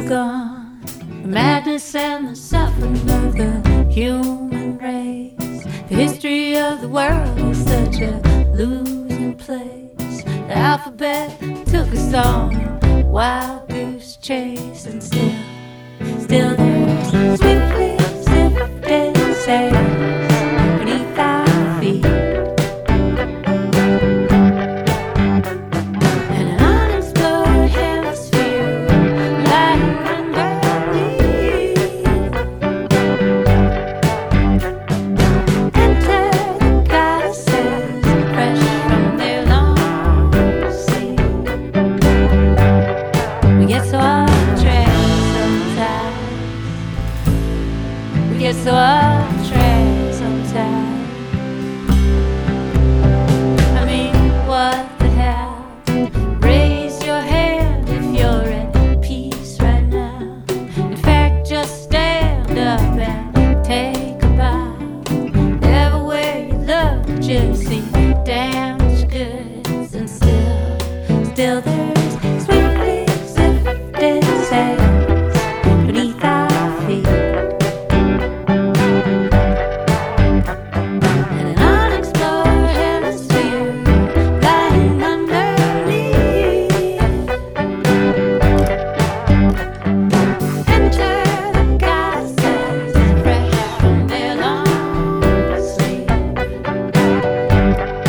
gone. The madness and the suffering of the human race. The history of the world is such a losing place. The alphabet took us on a wild goose chase, and still there's swiftly sifting sails beneath our feet. So I'll try sometimes. I mean, what the hell? Raise your hand if you're at peace right now. In fact, just stand up and take a bow. Never wear your love, just see damaged goods, and still there's swiftly sifted sails beneath our feet.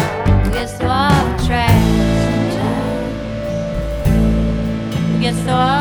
So